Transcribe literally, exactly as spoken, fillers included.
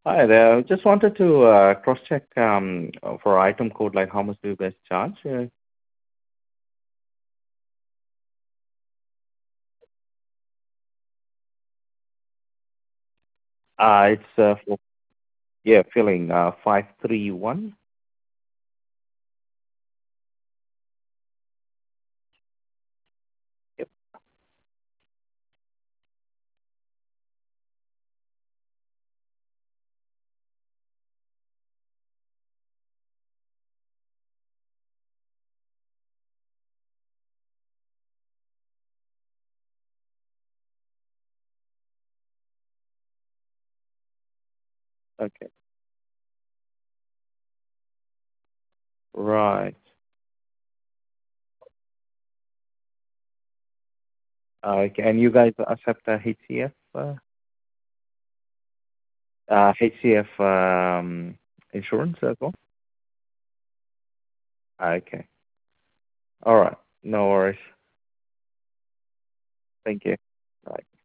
Hi there. Just wanted to uh, cross-check um, for item code, like how much do you guys charge? Uh, uh, it's uh, for, yeah, filling uh, five three one. Yep. Okay. Right. Uh, okay. And you guys accept uh, H C F? Uh, uh, H C F um, insurance as well? Okay. All right. No worries. Thank you. Bye.